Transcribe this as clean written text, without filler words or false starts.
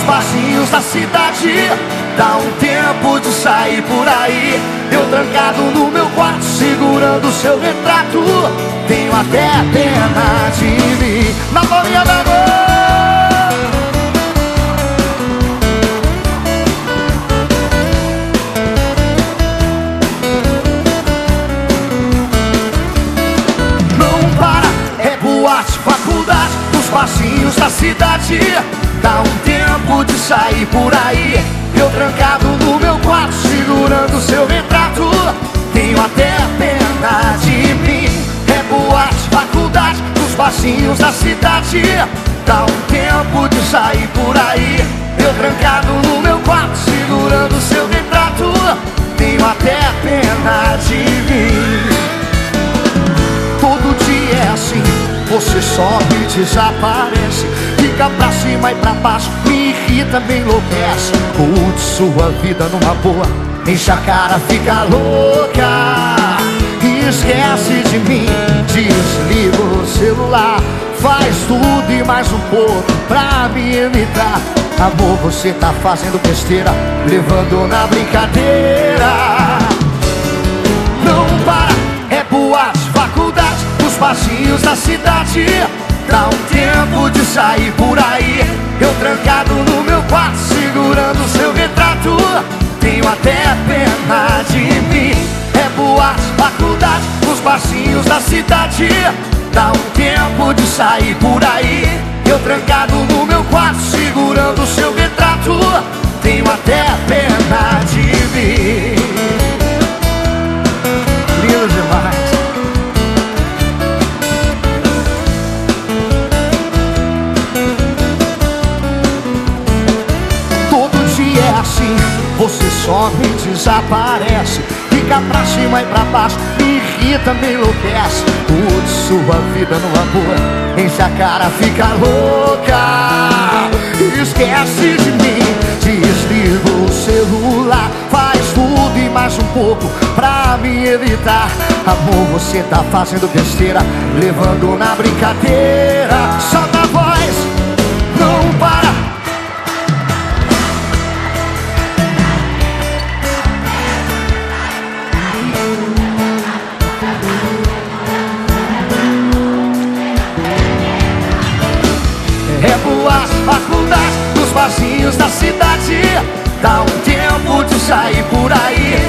barzinhos da cidade. Dá um tempo de sair por aí. Eu trancado no meu quarto, segurando seu retrato. Tenho até pena de mim. Na bolinha da mão. Faculdade, os passinhos da cidade. Dá um tempo de sair por aí. Eu trancado no meu quarto, segurando seu retrato. Tenho até pena de mim. É boate, faculdade, os passinhos da cidade. Dá um tempo de sair por aí. Eu trancado no meu quarto, segurando seu retrato. Tenho até pena de mim. Todo dia é assim. Você sobe e desaparece. Fica pra cima e pra baixo, me irrita, me enlouquece. Curte sua vida numa boa, enche a cara, fica louca. Esquece de mim, desliga o celular. Faz tudo e mais um pouco pra me imitar. Amor, você tá fazendo besteira, levando na brincadeira. Não para, é boate, faculdade, os passinhos da cidade. Dá um tempo de sair por aí. Eu trancado no meu quarto, segurando seu retrato. Tenho até pena de mim. É boate, faculdade, os passinhos da cidade. Dá um tempo de sair por aí. Eu trancado no meu quarto, segurando seu retrato. Tenho até pena de mim. Lindo demais. É assim, você some e desaparece. Fica pra cima e pra baixo, me irrita, me enlouquece. Curte sua vida numa boa, enche a cara, fica louca. Esquece de mim, desliga o celular. Faz tudo e mais um pouco pra me evitar. Amor, você tá fazendo besteira, levando na brincadeira. Solta a voz, não para. É boate, faculdade, dos barzinhos da cidade. Dá um tempo de sair por aí.